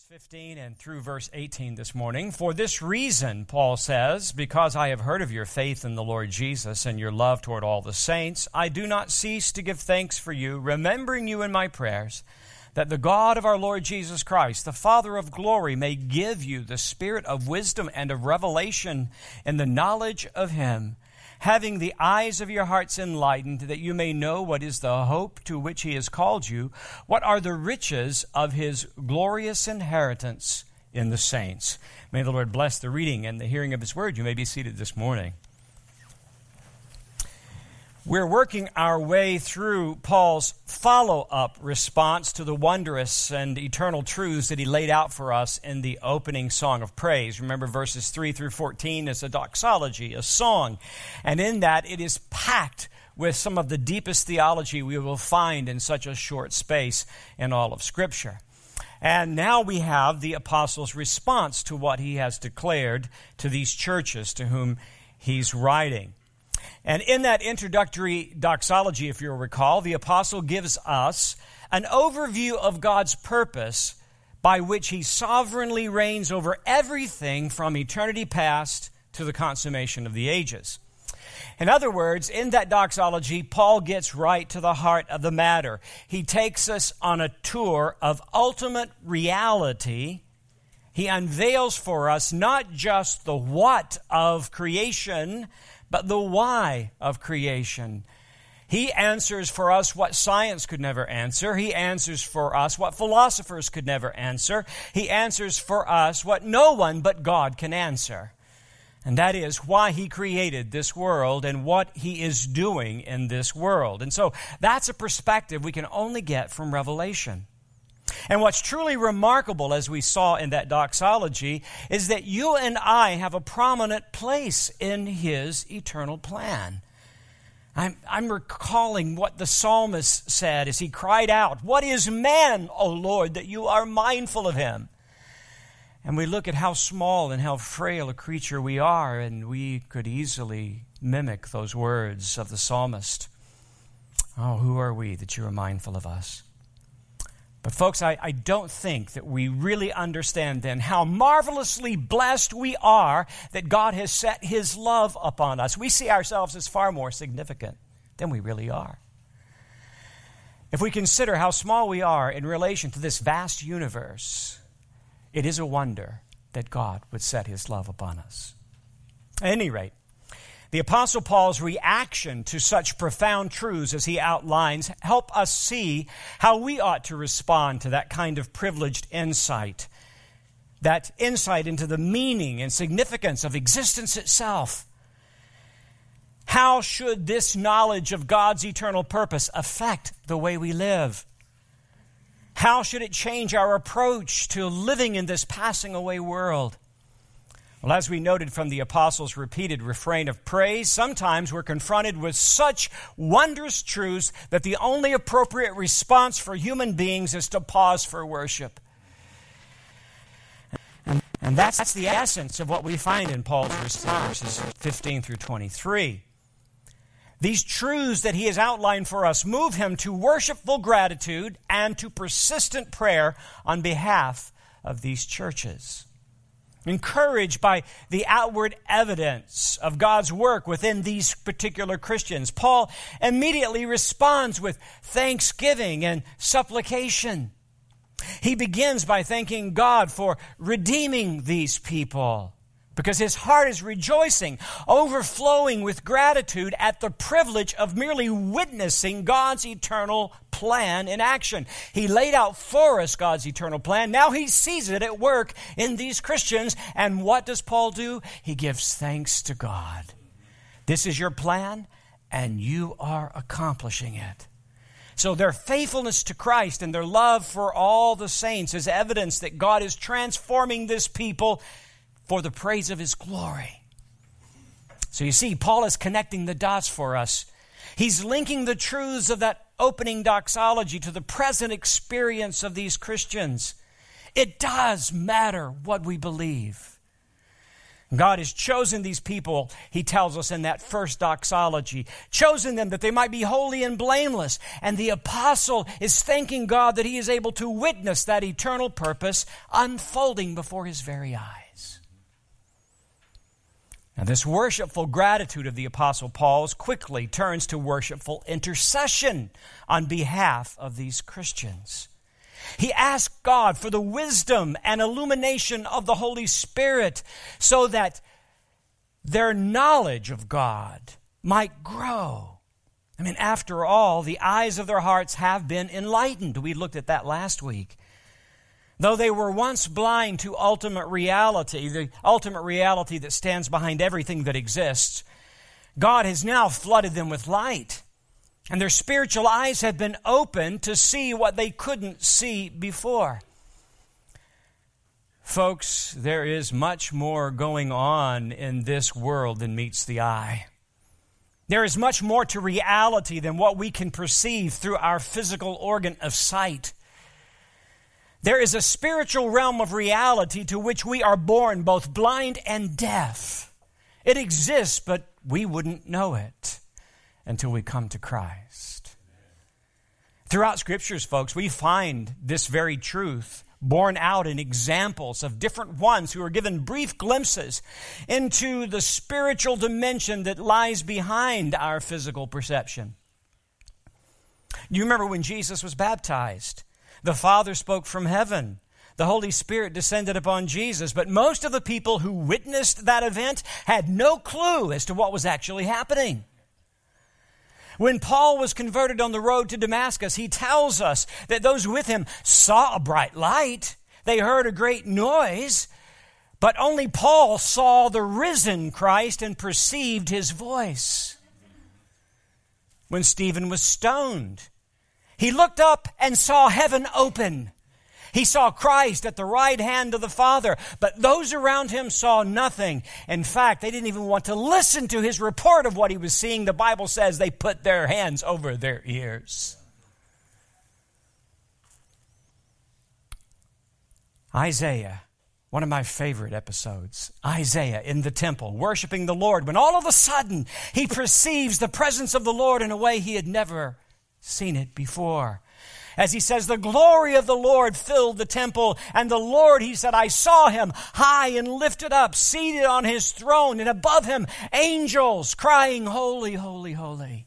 15 and through verse 18 this morning. For this reason, Paul says, because I have heard of your faith in the Lord Jesus and your love toward all the saints, I do not cease to give thanks for you, remembering you in my prayers, that the God of our Lord Jesus Christ, the Father of glory, may give you the spirit of wisdom and of revelation in the knowledge of him, having the eyes of your hearts enlightened, that you may know what is the hope to which he has called you, what are the riches of his glorious inheritance in the saints. May the Lord bless the reading and the hearing of his word. You may be seated this morning. We're working our way through Paul's follow-up response to the wondrous and eternal truths that he laid out for us in the opening song of praise. Remember, verses 3 through 14 is a doxology, a song. And in that, it is packed with some of the deepest theology we will find in such a short space in all of Scripture. And now we have the apostle's response to what he has declared to these churches to whom he's writing. And in that introductory doxology, if you'll recall, the apostle gives us an overview of God's purpose by which he sovereignly reigns over everything from eternity past to the consummation of the ages. In other words, in that doxology, Paul gets right to the heart of the matter. He takes us on a tour of ultimate reality. He unveils for us not just the what of creation, but the why of creation. He answers for us what science could never answer. He answers for us what philosophers could never answer. He answers for us what no one but God can answer. And that is why he created this world and what he is doing in this world. And so that's a perspective we can only get from Revelation. And what's truly remarkable, as we saw in that doxology, is that you and I have a prominent place in his eternal plan. I'm recalling what the psalmist said as he cried out, "What is man, O Lord, that you are mindful of him?" And we look at how small and how frail a creature we are, and we could easily mimic those words of the psalmist. Oh, who are we that you are mindful of us? But folks, I don't think that we really understand then how marvelously blessed we are that God has set his love upon us. We see ourselves as far more significant than we really are. If we consider how small we are in relation to this vast universe, it is a wonder that God would set his love upon us. At any rate, the Apostle Paul's reaction to such profound truths as he outlines help us see how we ought to respond to that kind of privileged insight, that insight into the meaning and significance of existence itself. How should this knowledge of God's eternal purpose affect the way we live? How should it change our approach to living in this passing away world? Well, as we noted from the apostle's repeated refrain of praise, sometimes we're confronted with such wondrous truths that the only appropriate response for human beings is to pause for worship. And that's the essence of what we find in Paul's response, verses 15 through 23. These truths that he has outlined for us move him to worshipful gratitude and to persistent prayer on behalf of these churches. Encouraged by the outward evidence of God's work within these particular Christians, Paul immediately responds with thanksgiving and supplication. He begins by thanking God for redeeming these people, because his heart is rejoicing, overflowing with gratitude at the privilege of merely witnessing God's eternal plan in action. He laid out for us God's eternal plan. Now he sees it at work in these Christians. And what does Paul do? He gives thanks to God. This is your plan, and you are accomplishing it. So their faithfulness to Christ and their love for all the saints is evidence that God is transforming this people for the praise of his glory. So you see, Paul is connecting the dots for us. He's linking the truths of that opening doxology to the present experience of these Christians. It does matter what we believe. God has chosen these people, he tells us in that first doxology, chosen them that they might be holy and blameless. And the apostle is thanking God that he is able to witness that eternal purpose unfolding before his very eyes. Now, this worshipful gratitude of the apostle Paul's quickly turns to worshipful intercession on behalf of these Christians. He asked God for the wisdom and illumination of the Holy Spirit so that their knowledge of God might grow. I mean, after all, the eyes of their hearts have been enlightened. We looked at that last week. Though they were once blind to ultimate reality, the ultimate reality that stands behind everything that exists, God has now flooded them with light. And their spiritual eyes have been opened to see what they couldn't see before. Folks, there is much more going on in this world than meets the eye. There is much more to reality than what we can perceive through our physical organ of sight. There is a spiritual realm of reality to which we are born both blind and deaf. It exists, but we wouldn't know it until we come to Christ. Throughout Scriptures, folks, we find this very truth borne out in examples of different ones who are given brief glimpses into the spiritual dimension that lies behind our physical perception. You remember when Jesus was baptized? The Father spoke from heaven. The Holy Spirit descended upon Jesus, but most of the people who witnessed that event had no clue as to what was actually happening. When Paul was converted on the road to Damascus, he tells us that those with him saw a bright light. They heard a great noise, but only Paul saw the risen Christ and perceived his voice. When Stephen was stoned, he looked up and saw heaven open. He saw Christ at the right hand of the Father, but those around him saw nothing. In fact, they didn't even want to listen to his report of what he was seeing. The Bible says they put their hands over their ears. Isaiah, one of my favorite episodes. Isaiah in the temple, worshiping the Lord, when all of a sudden he perceives the presence of the Lord in a way he had never seen it before. As he says, the glory of the Lord filled the temple, and the Lord, he said, I saw him high and lifted up, seated on his throne, and above him angels crying, holy, holy, holy.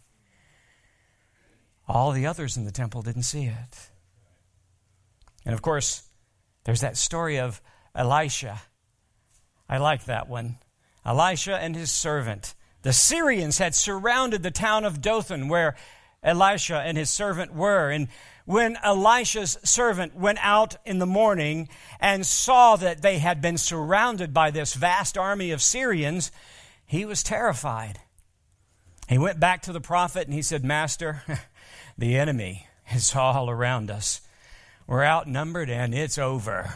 All the others in the temple didn't see it. And of course, there's that story of Elisha. I like that one. Elisha and his servant. The Syrians had surrounded the town of Dothan where Elisha and his servant were. And when Elisha's servant went out in the morning and saw that they had been surrounded by this vast army of Syrians, he was terrified. He went back to the prophet and he said, Master, the enemy is all around us. We're outnumbered and it's over.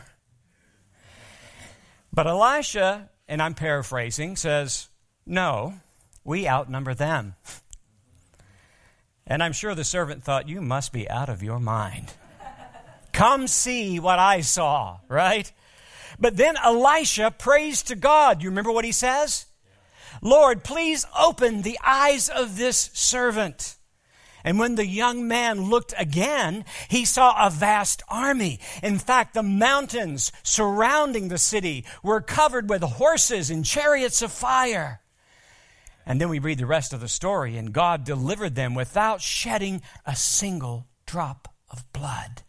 But Elisha, and I'm paraphrasing, says, no, we outnumber them. And I'm sure the servant thought, you must be out of your mind. Come see what I saw, right? But then Elisha prays to God. You remember what he says? Lord, please open the eyes of this servant. And when the young man looked again, he saw a vast army. In fact, the mountains surrounding the city were covered with horses and chariots of fire. And then we read the rest of the story, and God delivered them without shedding a single drop of blood.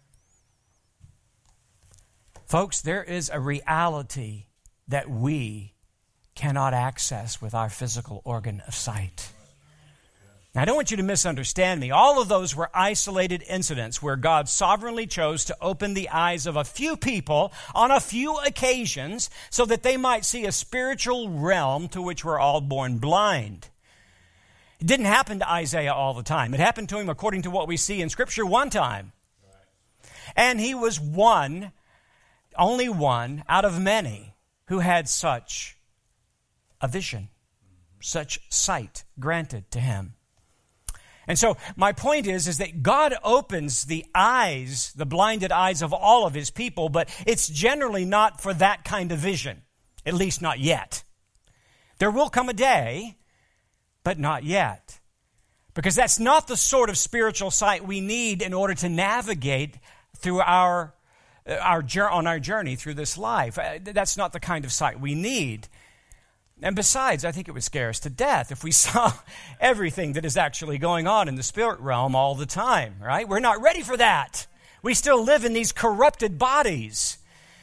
Folks, there is a reality that we cannot access with our physical organ of sight. Now, I don't want you to misunderstand me. All of those were isolated incidents where God sovereignly chose to open the eyes of a few people on a few occasions so that they might see a spiritual realm to which we're all born blind. It didn't happen to Isaiah all the time. It happened to him, according to what we see in Scripture, one time. And he was one, only one, out of many who had such a vision, such sight granted to him. And so my point is that God opens the eyes, the blinded eyes of all of his people, but it's generally not for that kind of vision. At least not yet. There will come a day, but not yet. Because that's not the sort of spiritual sight we need in order to navigate through on our journey through this life. That's not the kind of sight we need. And besides, I think it would scare us to death if we saw everything that is actually going on in the spirit realm all the time, right? We're not ready for that. We still live in these corrupted bodies.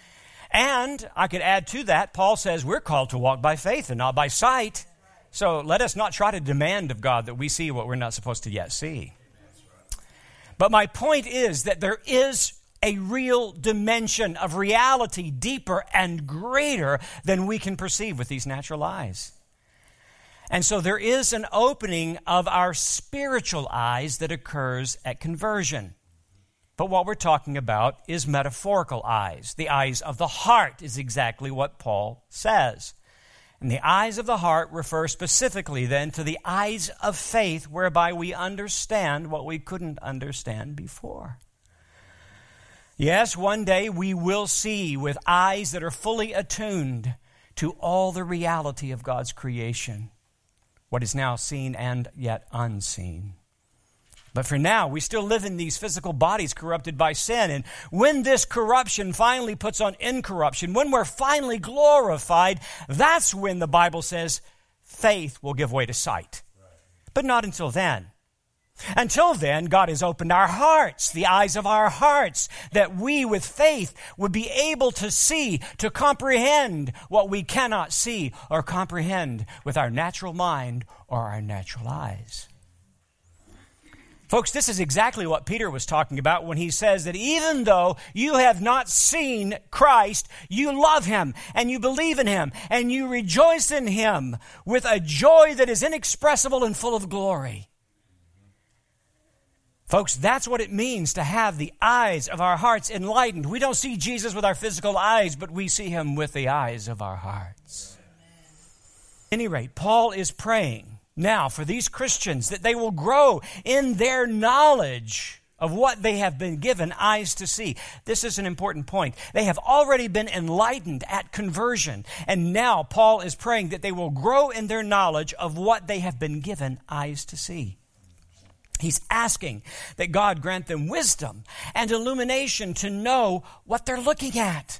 And I could add to that, Paul says we're called to walk by faith and not by sight. So let us not try to demand of God that we see what we're not supposed to yet see. But my point is that there is a real dimension of reality deeper and greater than we can perceive with these natural eyes. And so there is an opening of our spiritual eyes that occurs at conversion. But what we're talking about is metaphorical eyes. The eyes of the heart is exactly what Paul says. And the eyes of the heart refer specifically then to the eyes of faith whereby we understand what we couldn't understand before. Yes, one day we will see with eyes that are fully attuned to all the reality of God's creation, what is now seen and yet unseen. But for now, we still live in these physical bodies corrupted by sin. And when this corruption finally puts on incorruption, when we're finally glorified, that's when the Bible says faith will give way to sight. But not until then. Until then, God has opened our hearts, the eyes of our hearts, that we with faith would be able to see, to comprehend what we cannot see or comprehend with our natural mind or our natural eyes. Folks, this is exactly what Peter was talking about when he says that even though you have not seen Christ, you love Him and you believe in Him and you rejoice in Him with a joy that is inexpressible and full of glory. Folks, that's what it means to have the eyes of our hearts enlightened. We don't see Jesus with our physical eyes, but we see Him with the eyes of our hearts. At any rate, Paul is praying now for these Christians that they will grow in their knowledge of what they have been given eyes to see. This is an important point. They have already been enlightened at conversion, and now Paul is praying that they will grow in their knowledge of what they have been given eyes to see. He's asking that God grant them wisdom and illumination to know what they're looking at.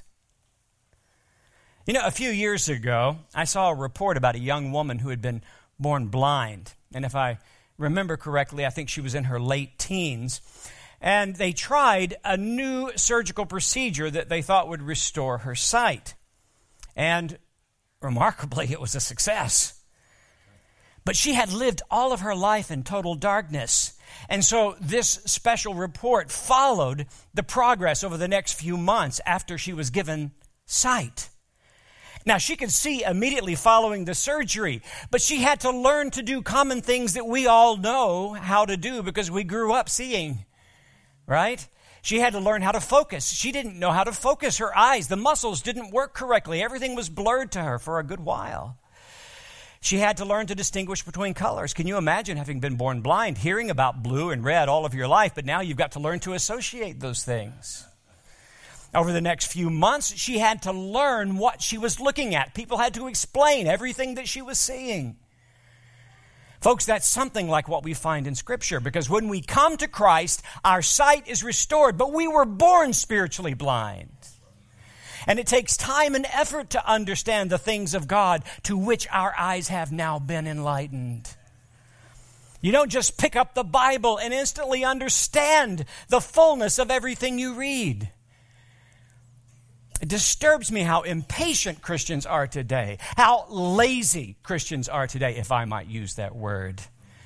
You know, a few years ago, I saw a report about a young woman who had been born blind. And if I remember correctly, I think she was in her late teens. And they tried a new surgical procedure that they thought would restore her sight. And remarkably, it was a success. But she had lived all of her life in total darkness. And so this special report followed the progress over the next few months after she was given sight. Now, she could see immediately following the surgery, but she had to learn to do common things that we all know how to do because we grew up seeing, right? She had to learn how to focus. She didn't know how to focus her eyes. The muscles didn't work correctly. Everything was blurred to her for a good while. She had to learn to distinguish between colors. Can you imagine having been born blind, hearing about blue and red all of your life, but now you've got to learn to associate those things? Over the next few months, she had to learn what she was looking at. People had to explain everything that she was seeing. Folks, that's something like what we find in Scripture, because when we come to Christ, our sight is restored, but we were born spiritually blind. And it takes time and effort to understand the things of God to which our eyes have now been enlightened. You don't just pick up the Bible and instantly understand the fullness of everything you read. It disturbs me how impatient Christians are today, how lazy Christians are today, if I might use that word.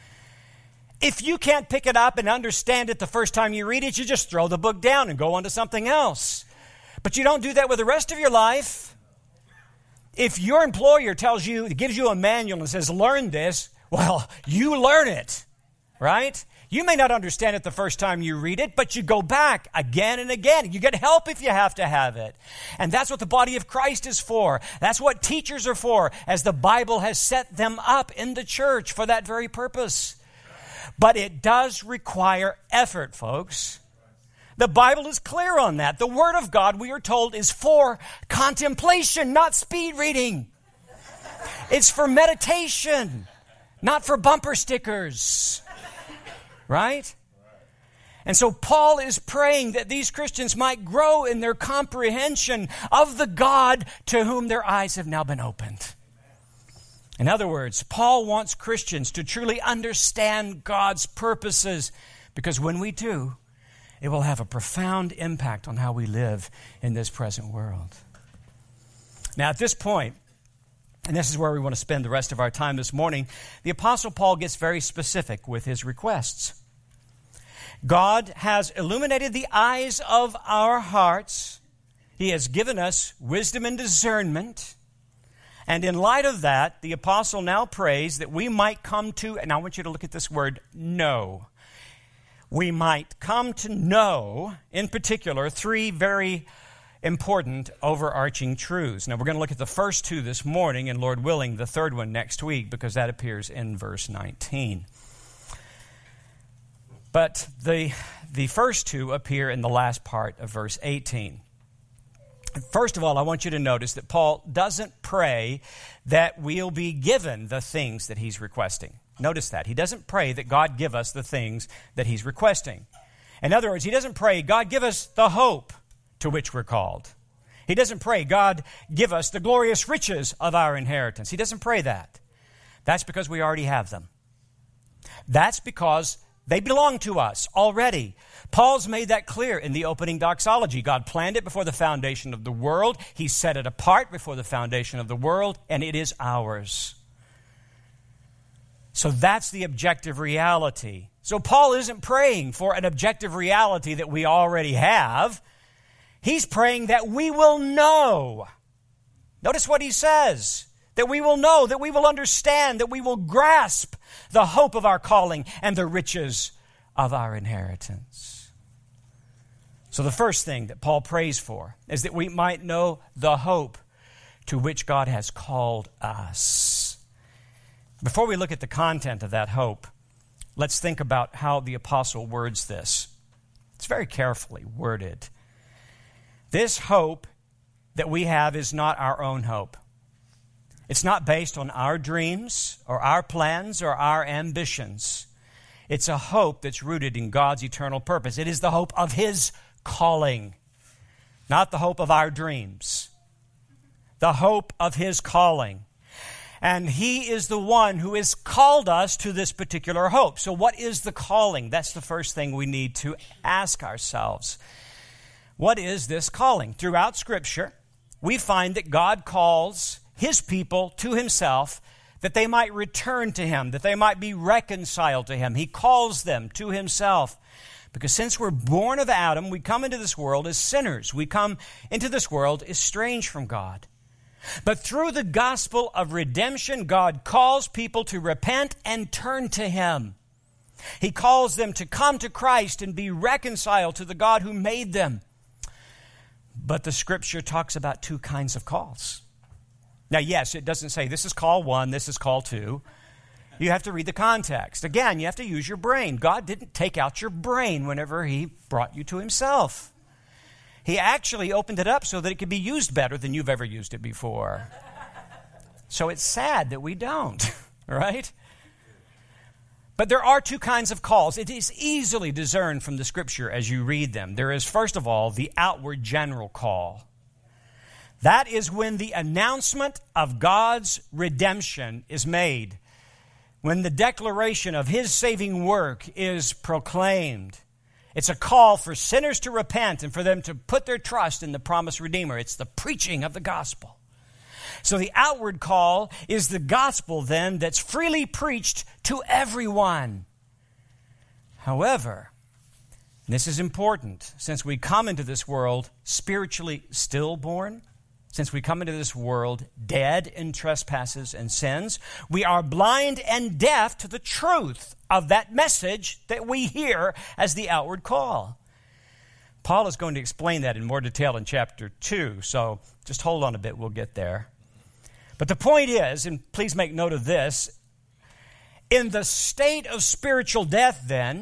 If you can't pick it up and understand it the first time you read it, you just throw the book down and go on to something else. But you don't do that with the rest of your life. If your employer gives you a manual and says, learn this, well, you learn it, right? You may not understand it the first time you read it, but you go back again and again. You get help if you have to have it. And that's what the body of Christ is for. That's what teachers are for, as the Bible has set them up in the church for that very purpose. But it does require effort, folks. The Bible is clear on that. The Word of God, we are told, is for contemplation, not speed reading. It's for meditation, not for bumper stickers. Right? And so Paul is praying that these Christians might grow in their comprehension of the God to whom their eyes have now been opened. In other words, Paul wants Christians to truly understand God's purposes, because when we do, it will have a profound impact on how we live in this present world. Now, at this point, and this is where we want to spend the rest of our time this morning, the Apostle Paul gets very specific with his requests. God has illuminated the eyes of our hearts. He has given us wisdom and discernment. And in light of that, the apostle now prays that we might come to, and I want you to look at this word, know. We might come to know, in particular, three very important overarching truths. Now, we're going to look at the first two this morning, and Lord willing, the third one next week, because that appears in verse 19. But the first two appear in the last part of verse 18. First of all, I want you to notice that Paul doesn't pray that we'll be given the things that he's requesting. Notice that. He doesn't pray that God give us the things that he's requesting. In other words, he doesn't pray, God, give us the hope to which we're called. He doesn't pray, God, give us the glorious riches of our inheritance. He doesn't pray that. That's because we already have them. That's because they belong to us already. Paul's made that clear in the opening doxology. God planned it before the foundation of the world. He set it apart before the foundation of the world, and it is ours. So that's the objective reality. So Paul isn't praying for an objective reality that we already have. He's praying that we will know. Notice what he says. That we will know, that we will understand, that we will grasp the hope of our calling and the riches of our inheritance. So the first thing that Paul prays for is that we might know the hope to which God has called us. Before we look at the content of that hope, let's think about how the apostle words this. It's very carefully worded. This hope that we have is not our own hope. It's not based on our dreams or our plans or our ambitions. It's a hope that's rooted in God's eternal purpose. It is the hope of His calling, not the hope of our dreams. The hope of His calling. And He is the one who has called us to this particular hope. So what is the calling? That's the first thing we need to ask ourselves. What is this calling? Throughout Scripture, we find that God calls His people to Himself, that they might return to Him, that they might be reconciled to Him. He calls them to Himself. Because since we're born of Adam, we come into this world as sinners. We come into this world estranged from God. But through the gospel of redemption, God calls people to repent and turn to Him. He calls them to come to Christ and be reconciled to the God who made them. But the Scripture talks about two kinds of calls. Now, yes, it doesn't say this is call 1, this is call 2. You have to read the context. Again, you have to use your brain. God didn't take out your brain whenever He brought you to Himself. He actually opened it up so that it could be used better than you've ever used it before. So it's sad that we don't, right? But there are two kinds of calls. It is easily discerned from the Scripture as you read them. There is, first of all, the outward general call. That is when the announcement of God's redemption is made, when the declaration of His saving work is proclaimed. It's a call for sinners to repent and for them to put their trust in the promised Redeemer. It's the preaching of the gospel. So the outward call is the gospel then that's freely preached to everyone. However, and this is important, since we come into this world spiritually stillborn, since we come into this world dead in trespasses and sins, we are blind and deaf to the truth of that message that we hear as the outward call. Paul is going to explain that in more detail in chapter 2, so just hold on a bit, we'll get there. But the point is, and please make note of this, in the state of spiritual death then,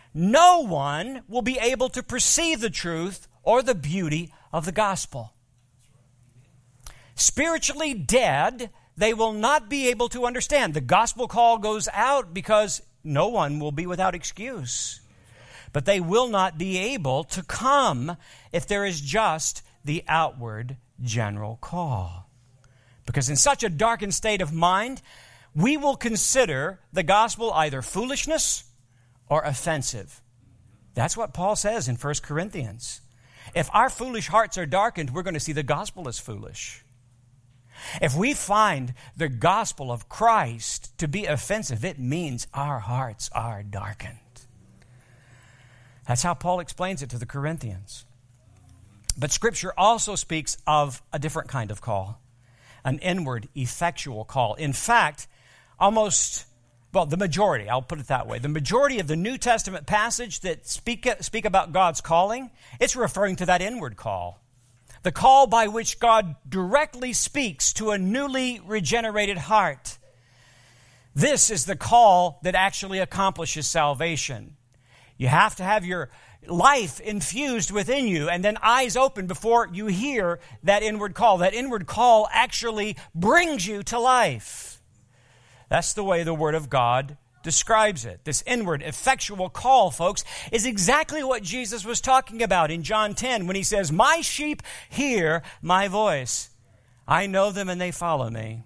no one will be able to perceive the truth or the beauty of the gospel. Spiritually dead, they will not be able to understand. The gospel call goes out because no one will be without excuse. But they will not be able to come if there is just the outward general call. Because in such a darkened state of mind, we will consider the gospel either foolishness or offensive. That's what Paul says in 1 Corinthians. If our foolish hearts are darkened, we're going to see the gospel as foolish. If we find the gospel of Christ to be offensive, it means our hearts are darkened. That's how Paul explains it to the Corinthians. But Scripture also speaks of a different kind of call, an inward, effectual call. In fact, the majority, I'll put it that way, the majority of the New Testament passage that speak about God's calling, it's referring to that inward call. The call by which God directly speaks to a newly regenerated heart. This is the call that actually accomplishes salvation. You have to have your life infused within you and then eyes open before you hear that inward call. That inward call actually brings you to life. That's the way the Word of God describes it. This inward, effectual call, folks, is exactly what Jesus was talking about in John 10 when he says, "My sheep hear my voice. I know them and they follow me."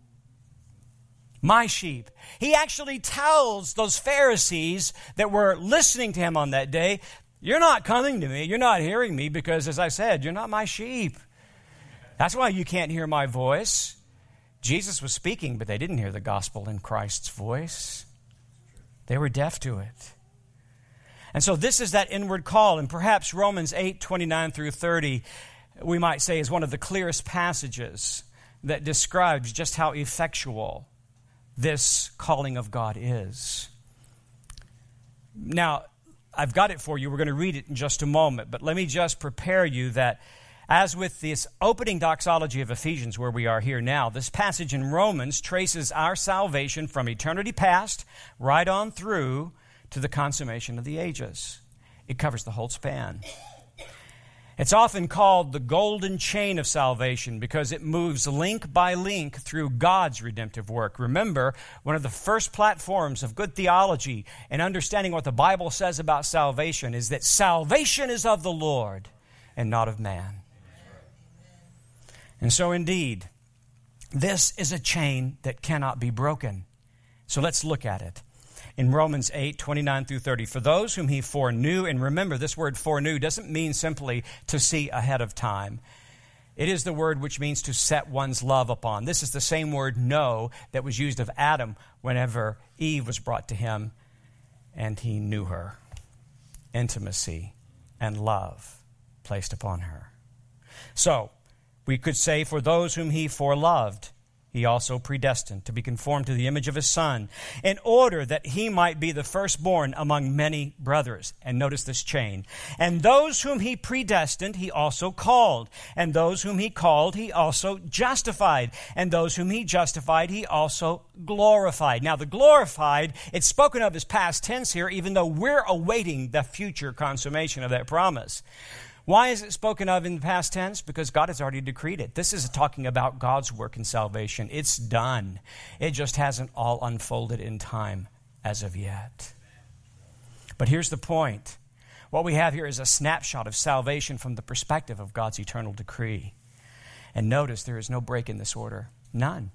My sheep. He actually tells those Pharisees that were listening to him on that day, you're not coming to me, you're not hearing me because, as I said, you're not my sheep. That's why you can't hear my voice. Jesus was speaking, but they didn't hear the gospel in Christ's voice. They were deaf to it. And so this is that inward call, and perhaps Romans 8:29 through 30, we might say, is one of the clearest passages that describes just how effectual this calling of God is. Now, I've got it for you. We're going to read it in just a moment, but let me just prepare you that as with this opening doxology of Ephesians, where we are here now, this passage in Romans traces our salvation from eternity past right on through to the consummation of the ages. It covers the whole span. It's often called the golden chain of salvation because it moves link by link through God's redemptive work. Remember, one of the first platforms of good theology and understanding what the Bible says about salvation is that salvation is of the Lord and not of man. And so indeed, this is a chain that cannot be broken. So let's look at it. In Romans 8:29 through 30, for those whom he foreknew, and remember this word foreknew doesn't mean simply to see ahead of time. It is the word which means to set one's love upon. This is the same word know that was used of Adam whenever Eve was brought to him and he knew her. Intimacy and love placed upon her. So, we could say, for those whom he foreloved, he also predestined to be conformed to the image of his Son, in order that he might be the firstborn among many brothers. And notice this chain. And those whom he predestined, he also called. And those whom he called, he also justified. And those whom he justified, he also glorified. Now, the glorified, it's spoken of as past tense here, even though we're awaiting the future consummation of that promise. Why is it spoken of in the past tense? Because God has already decreed it. This is talking about God's work in salvation. It's done. It just hasn't all unfolded in time as of yet. But here's the point. What we have here is a snapshot of salvation from the perspective of God's eternal decree. And notice there is no break in this order. None.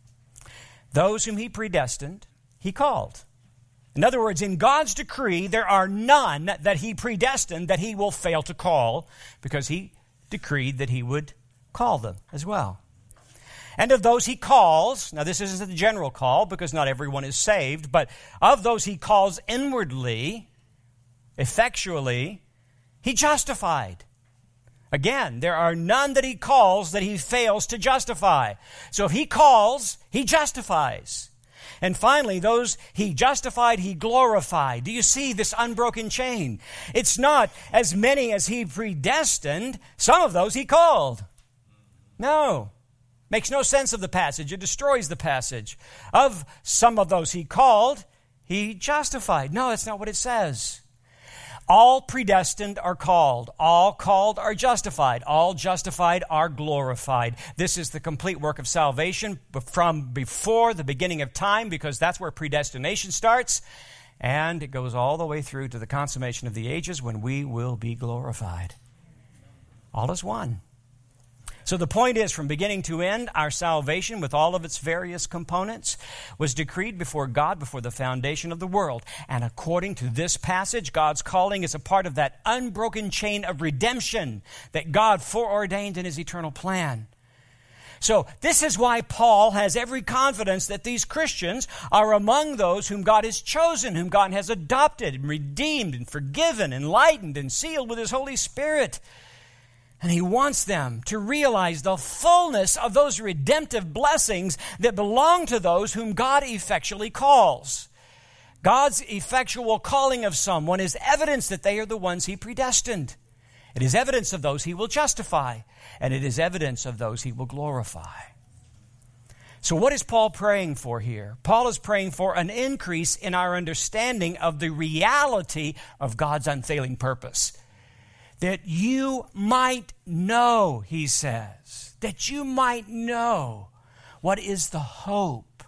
Those whom he predestined, he called. In other words, in God's decree, there are none that he predestined that he will fail to call, because he decreed that he would call them as well. And of those he calls, now this isn't the general call because not everyone is saved, but of those he calls inwardly, effectually, he justified. Again, there are none that he calls that he fails to justify. So if he calls, he justifies. And finally, those he justified, he glorified. Do you see this unbroken chain? It's not as many as he predestined. Some of those he called. No. Makes no sense of the passage. It destroys the passage. Of some of those he called, he justified. No, that's not what it says. All predestined are called. All called are justified. All justified are glorified. This is the complete work of salvation from before the beginning of time, because that's where predestination starts. And it goes all the way through to the consummation of the ages when we will be glorified. All is one. So the point is, from beginning to end, our salvation, with all of its various components, was decreed before God before the foundation of the world. And according to this passage, God's calling is a part of that unbroken chain of redemption that God foreordained in His eternal plan. So this is why Paul has every confidence that these Christians are among those whom God has chosen, whom God has adopted and redeemed and forgiven, enlightened and sealed with His Holy Spirit. And he wants them to realize the fullness of those redemptive blessings that belong to those whom God effectually calls. God's effectual calling of someone is evidence that they are the ones He predestined. It is evidence of those He will justify, and it is evidence of those He will glorify. So what is Paul praying for here? Paul is praying for an increase in our understanding of the reality of God's unfailing purpose. That you might know, he says, that you might know what is the hope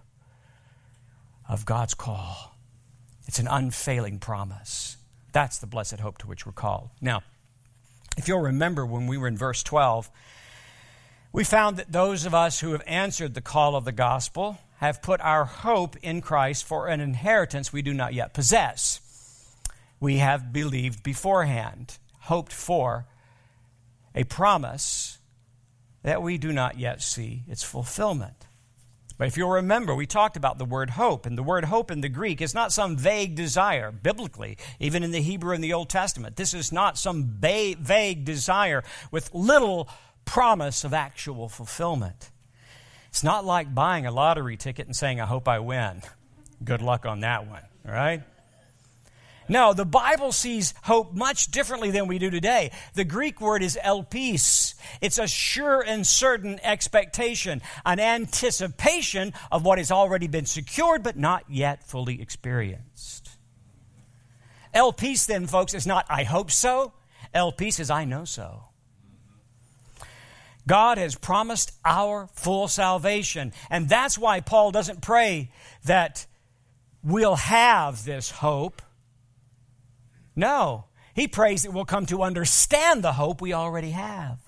of God's call. It's an unfailing promise. That's the blessed hope to which we're called. Now, if you'll remember when we were in verse 12, we found that those of us who have answered the call of the gospel have put our hope in Christ for an inheritance we do not yet possess. We have believed beforehand, hoped for a promise that we do not yet see its fulfillment. But if you'll remember, we talked about the word hope, and the word hope in the Greek is not some vague desire, biblically, even in the Hebrew and the Old Testament. This is not some vague desire with little promise of actual fulfillment. It's not like buying a lottery ticket and saying, I hope I win. Good luck on that one, all right? No, the Bible sees hope much differently than we do today. The Greek word is elpis. It's a sure and certain expectation, an anticipation of what has already been secured but not yet fully experienced. Elpis then, folks, is not I hope so. Elpis is I know so. God has promised our full salvation, and that's why Paul doesn't pray that we'll have this hope. No, he prays that we'll come to understand the hope we already have.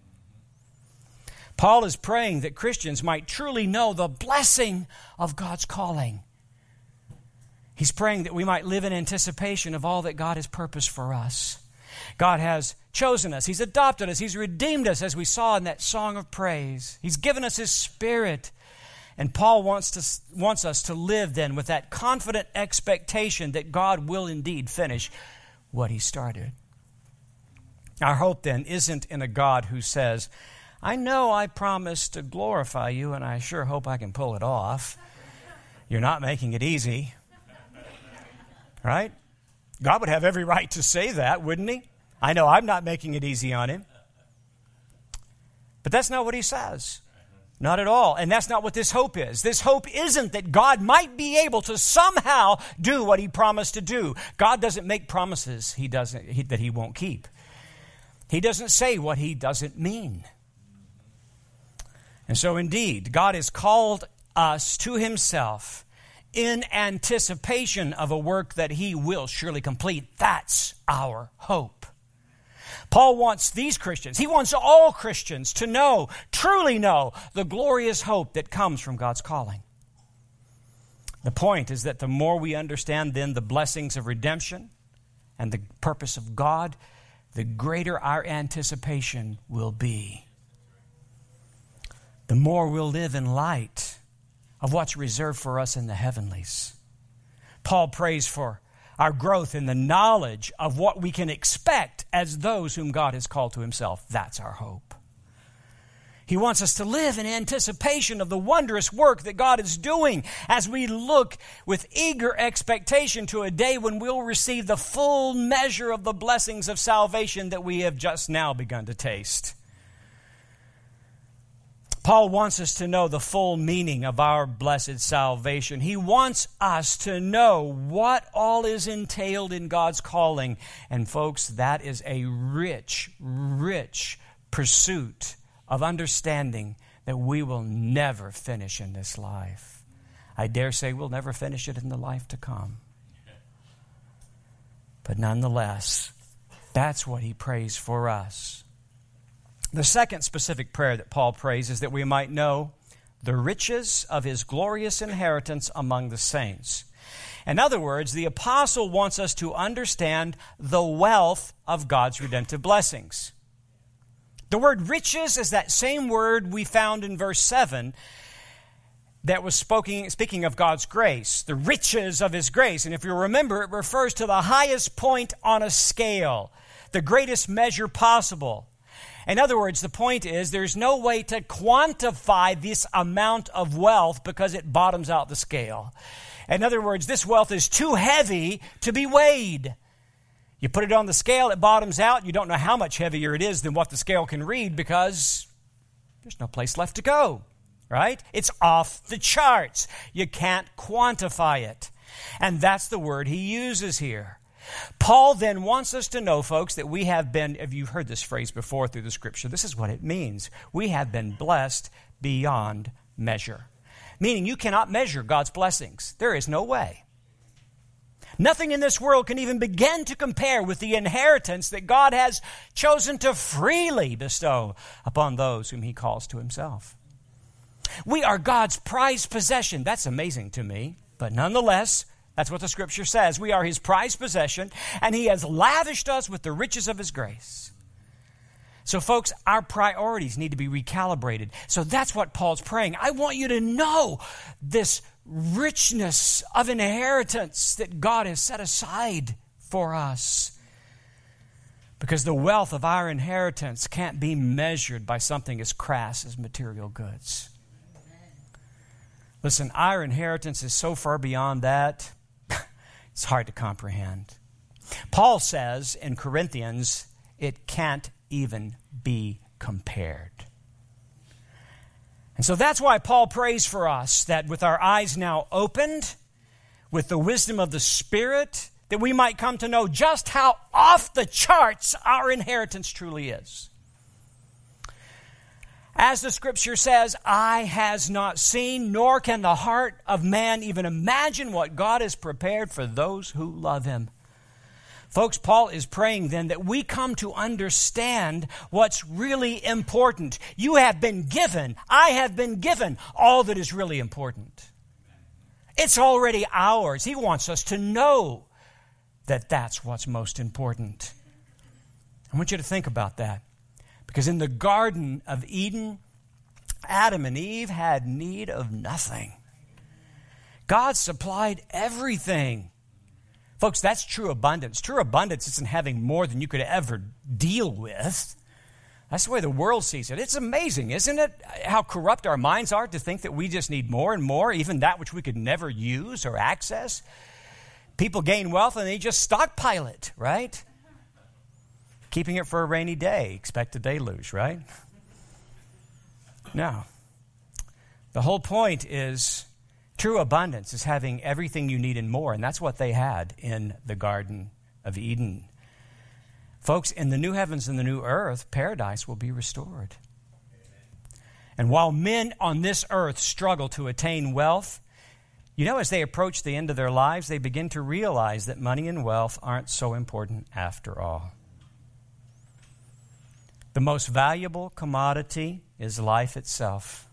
Paul is praying that Christians might truly know the blessing of God's calling. He's praying that we might live in anticipation of all that God has purposed for us. God has chosen us. He's adopted us. He's redeemed us, as we saw in that song of praise. He's given us His Spirit. And Paul wants us to live then with that confident expectation that God will indeed finish what He started. Our hope then isn't in a God who says, I know I promised to glorify you, and I sure hope I can pull it off. You're not making it easy. Right? God would have every right to say that, wouldn't He? I know I'm not making it easy on Him. But that's not what He says. Not at all. And that's not what this hope is. This hope isn't that God might be able to somehow do what He promised to do. God doesn't make promises that He won't keep. He doesn't say what He doesn't mean. And so indeed, God has called us to Himself in anticipation of a work that He will surely complete. That's our hope. Paul wants these Christians, he wants all Christians to know, truly know, the glorious hope that comes from God's calling. The point is that the more we understand then the blessings of redemption and the purpose of God, the greater our anticipation will be. The more we'll live in light of what's reserved for us in the heavenlies. Paul prays for our growth in the knowledge of what we can expect as those whom God has called to Himself. That's our hope. He wants us to live in anticipation of the wondrous work that God is doing as we look with eager expectation to a day when we'll receive the full measure of the blessings of salvation that we have just now begun to taste. Paul wants us to know the full meaning of our blessed salvation. He wants us to know what all is entailed in God's calling. And folks, that is a rich, rich pursuit of understanding that we will never finish in this life. I dare say we'll never finish it in the life to come. But nonetheless, that's what he prays for us. The second specific prayer that Paul prays is that we might know the riches of his glorious inheritance among the saints. In other words, the apostle wants us to understand the wealth of God's redemptive blessings. The word riches is that same word we found in verse 7 that was speaking of God's grace, the riches of his grace. And if you remember, it refers to the highest point on a scale, the greatest measure possible. In other words, the point is there's no way to quantify this amount of wealth because it bottoms out the scale. In other words, this wealth is too heavy to be weighed. You put it on the scale, it bottoms out. You don't know how much heavier it is than what the scale can read because there's no place left to go, right? It's off the charts. You can't quantify it. And that's the word he uses here. Paul then wants us to know, folks, that we have been, if you've heard this phrase before through the Scripture, this is what it means. We have been blessed beyond measure. Meaning you cannot measure God's blessings. There is no way. Nothing in this world can even begin to compare with the inheritance that God has chosen to freely bestow upon those whom he calls to himself. We are God's prized possession. That's amazing to me, but nonetheless, that's what the Scripture says. We are his prized possession, and he has lavished us with the riches of his grace. So, folks, our priorities need to be recalibrated. So that's what Paul's praying. I want you to know this richness of inheritance that God has set aside for us. Because the wealth of our inheritance can't be measured by something as crass as material goods. Listen, our inheritance is so far beyond that, it's hard to comprehend. Paul says in Corinthians, it can't even be compared. And so that's why Paul prays for us, that with our eyes now opened, with the wisdom of the Spirit, that we might come to know just how off the charts our inheritance truly is. As the Scripture says, eye has not seen, nor can the heart of man even imagine what God has prepared for those who love him. Folks, Paul is praying then that we come to understand what's really important. You have been given, I have been given all that is really important. It's already ours. He wants us to know that that's what's most important. I want you to think about that. Because in the Garden of Eden, Adam and Eve had need of nothing. God supplied everything. Folks, that's true abundance. True abundance isn't having more than you could ever deal with. That's the way the world sees it. It's amazing, isn't it, how corrupt our minds are to think that we just need more and more, even that which we could never use or access. People gain wealth and they just stockpile it, right? Keeping it for a rainy day, expect a deluge, right? No. The whole point is true abundance is having everything you need and more, and that's what they had in the Garden of Eden. Folks, in the new heavens and the new earth, paradise will be restored. And while men on this earth struggle to attain wealth, you know, as they approach the end of their lives, they begin to realize that money and wealth aren't so important after all. The most valuable commodity is life itself.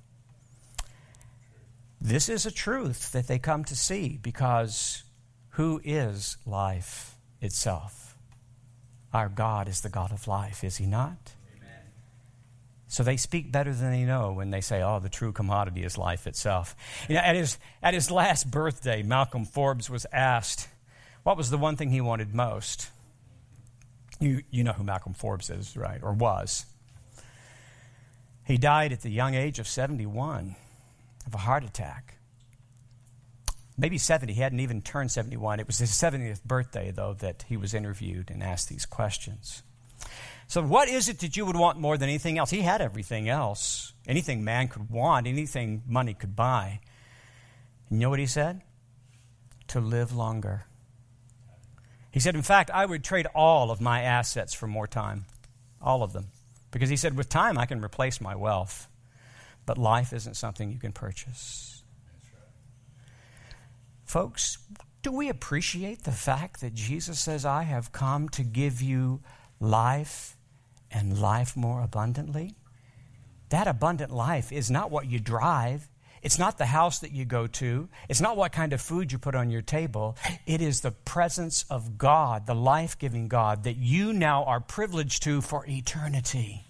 This is a truth that they come to see because who is life itself? Our God is the God of life, is he not? Amen. So they speak better than they know when they say, oh, the true commodity is life itself. You know, at his last birthday, Malcolm Forbes was asked, what was the one thing he wanted most? You know who Malcolm Forbes is, right? Or was. He died at the young age of 71 of a heart attack. Maybe 70. He hadn't even turned 71. It was his 70th birthday, though, that he was interviewed and asked these questions. So what is it that you would want more than anything else? He had everything else. Anything man could want, anything money could buy. And you know what he said? To live longer. He said, in fact, I would trade all of my assets for more time. All of them. Because he said, with time I can replace my wealth. But life isn't something you can purchase. That's right. Folks, do we appreciate the fact that Jesus says, I have come to give you life and life more abundantly? That abundant life is not what you drive. It's not the house that you go to. It's not what kind of food you put on your table. It is the presence of God, the life-giving God, that you now are privileged to for eternity.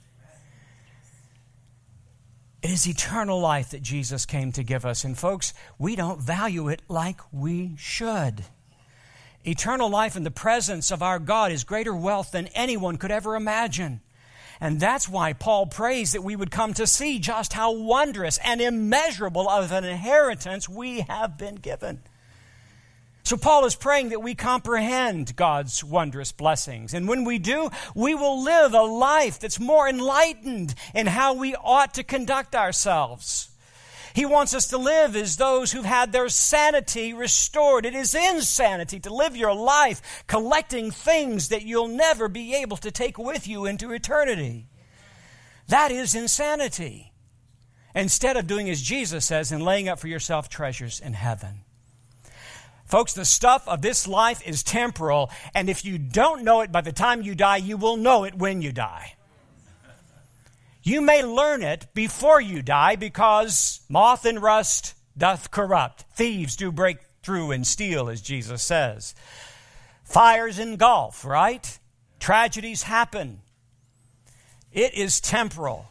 It is eternal life that Jesus came to give us. And folks, we don't value it like we should. Eternal life in the presence of our God is greater wealth than anyone could ever imagine. And that's why Paul prays that we would come to see just how wondrous and immeasurable of an inheritance we have been given. So Paul is praying that we comprehend God's wondrous blessings. And when we do, we will live a life that's more enlightened in how we ought to conduct ourselves. He wants us to live as those who've had their sanity restored. It is insanity to live your life collecting things that you'll never be able to take with you into eternity. That is insanity. Instead of doing as Jesus says and laying up for yourself treasures in heaven. Folks, the stuff of this life is temporal, and if you don't know it by the time you die, you will know it when you die. You may learn it before you die because moth and rust doth corrupt. Thieves do break through and steal, as Jesus says. Fires engulf, right? Tragedies happen. It is temporal.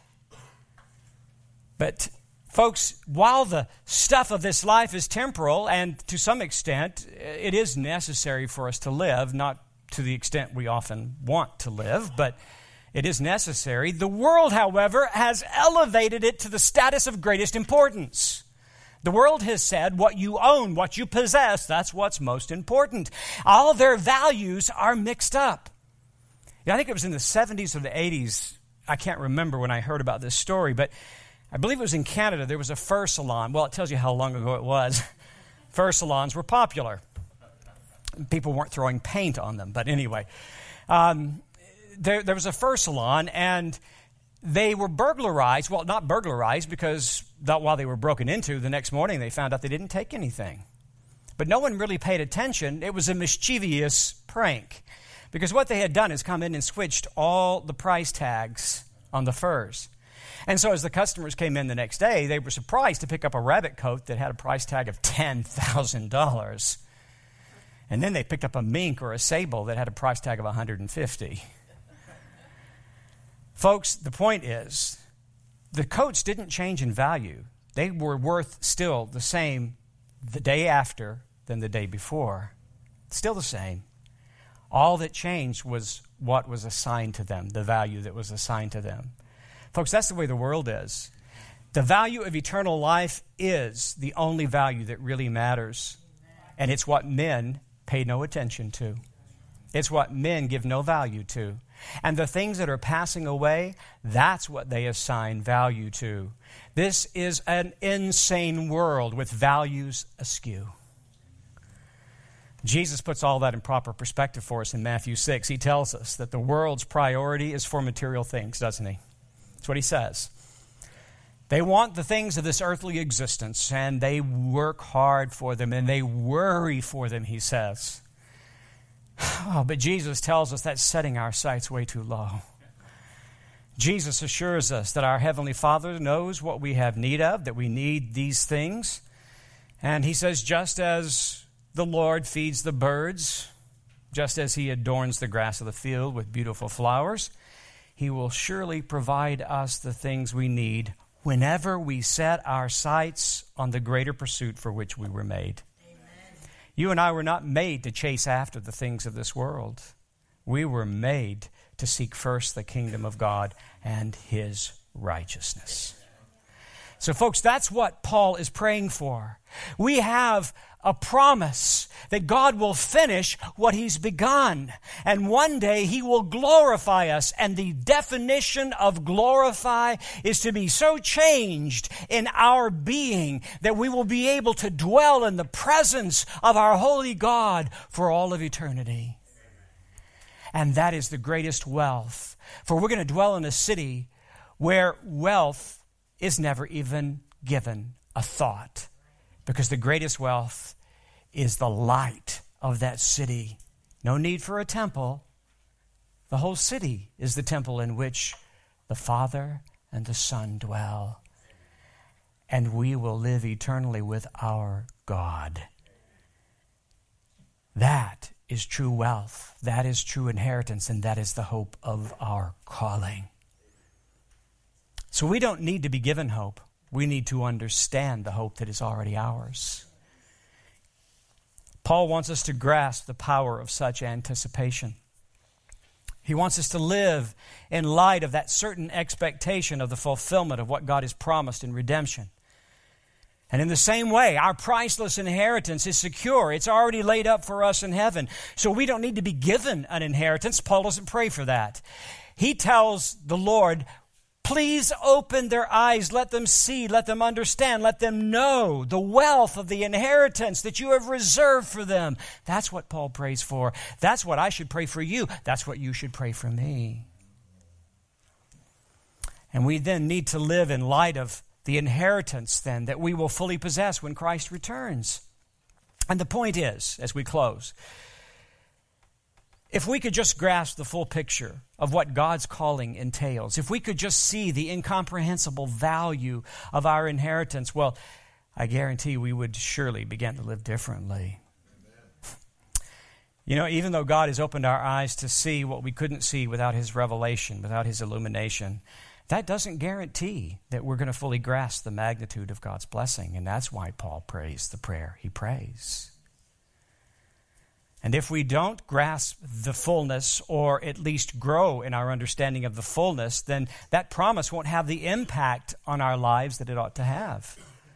But folks, while the stuff of this life is temporal, and to some extent, it is necessary for us to live, not to the extent we often want to live, but it is necessary. The world, however, has elevated it to the status of greatest importance. The world has said what you own, what you possess, that's what's most important. All their values are mixed up. I think it was in the 70s or the 80s. I can't remember when I heard about this story, but I believe it was in Canada. There was a fur salon. Well, it tells you how long ago it was. Fur salons were popular. People weren't throwing paint on them, but anyway. There was a fur salon, and they were burglarized. Well, not burglarized, because while they were broken into, the next morning they found out they didn't take anything. But no one really paid attention. It was a mischievous prank, because what they had done is come in and switched all the price tags on the furs. And so as the customers came in the next day, they were surprised to pick up a rabbit coat that had a price tag of $10,000. And then they picked up a mink or a sable that had a price tag of $150. Folks, the point is, the coats didn't change in value. They were worth still the same the day after than the day before. Still the same. All that changed was what was assigned to them, the value that was assigned to them. Folks, that's the way the world is. The value of eternal life is the only value that really matters. And it's what men pay no attention to. It's what men give no value to. And the things that are passing away, that's what they assign value to. This is an insane world with values askew. Jesus puts all that in proper perspective for us in Matthew 6. He tells us that the world's priority is for material things, doesn't he? That's what he says. They want the things of this earthly existence, and they work hard for them, and they worry for them, he says. Oh, but Jesus tells us that's setting our sights way too low. Jesus assures us that our Heavenly Father knows what we have need of, that we need these things. And he says, just as the Lord feeds the birds, just as he adorns the grass of the field with beautiful flowers, he will surely provide us the things we need whenever we set our sights on the greater pursuit for which we were made. You and I were not made to chase after the things of this world. We were made to seek first the kingdom of God and his righteousness. So folks, that's what Paul is praying for. We have a promise that God will finish what He's begun. And one day He will glorify us. And the definition of glorify is to be so changed in our being that we will be able to dwell in the presence of our holy God for all of eternity. And that is the greatest wealth. For we're going to dwell in a city where wealth is never even given a thought. Because the greatest wealth is the light of that city. No need for a temple. The whole city is the temple in which the Father and the Son dwell. And we will live eternally with our God. That is true wealth. That is true inheritance. And that is the hope of our calling. So we don't need to be given hope. We need to understand the hope that is already ours. Paul wants us to grasp the power of such anticipation. He wants us to live in light of that certain expectation of the fulfillment of what God has promised in redemption. And in the same way, our priceless inheritance is secure. It's already laid up for us in heaven. So we don't need to be given an inheritance. Paul doesn't pray for that. He tells the Lord, please open their eyes, let them see, let them understand, let them know the wealth of the inheritance that you have reserved for them. That's what Paul prays for. That's what I should pray for you. That's what you should pray for me. And we then need to live in light of the inheritance then that we will fully possess when Christ returns. And the point is, as we close, if we could just grasp the full picture of what God's calling entails, if we could just see the incomprehensible value of our inheritance, well, I guarantee we would surely begin to live differently. Amen. You know, even though God has opened our eyes to see what we couldn't see without His revelation, without His illumination, that doesn't guarantee that we're going to fully grasp the magnitude of God's blessing. And that's why Paul prays the prayer he prays. And if we don't grasp the fullness, or at least grow in our understanding of the fullness, then that promise won't have the impact on our lives that it ought to have.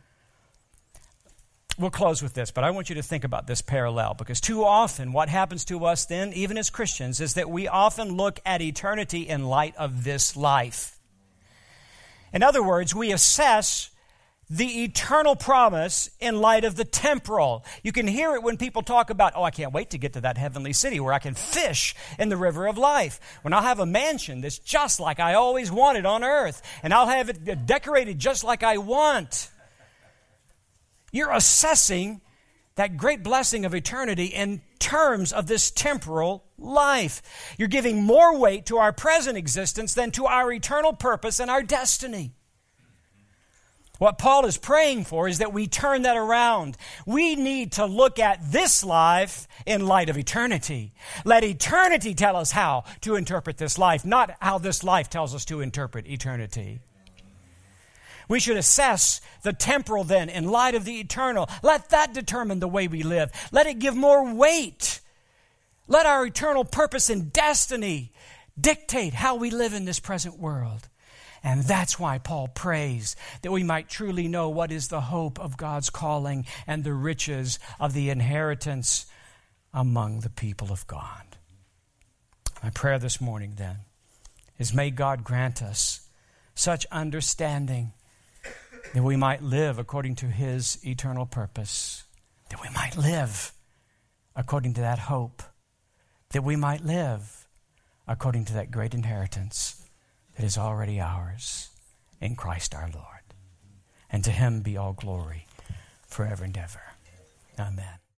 We'll close with this, but I want you to think about this parallel, because too often what happens to us then, even as Christians, is that we often look at eternity in light of this life. In other words, we assess the eternal promise in light of the temporal. You can hear it when people talk about, oh, I can't wait to get to that heavenly city where I can fish in the river of life. When I'll have a mansion that's just like I always wanted on earth, and I'll have it decorated just like I want. You're assessing that great blessing of eternity in terms of this temporal life. You're giving more weight to our present existence than to our eternal purpose and our destiny. What Paul is praying for is that we turn that around. We need to look at this life in light of eternity. Let eternity tell us how to interpret this life, not how this life tells us to interpret eternity. We should assess the temporal then in light of the eternal. Let that determine the way we live. Let it give more weight. Let our eternal purpose and destiny dictate how we live in this present world. And that's why Paul prays that we might truly know what is the hope of God's calling and the riches of the inheritance among the people of God. My prayer this morning then is, may God grant us such understanding that we might live according to His eternal purpose, that we might live according to that hope, that we might live according to that great inheritance that is already ours in Christ our Lord. And to Him be all glory forever and ever. Amen.